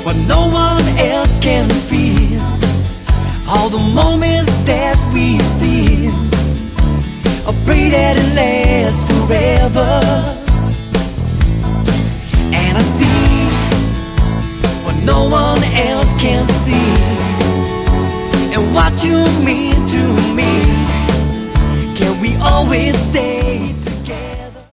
what no one else can feel. All the moments that we steal, I pray that it lasts forever.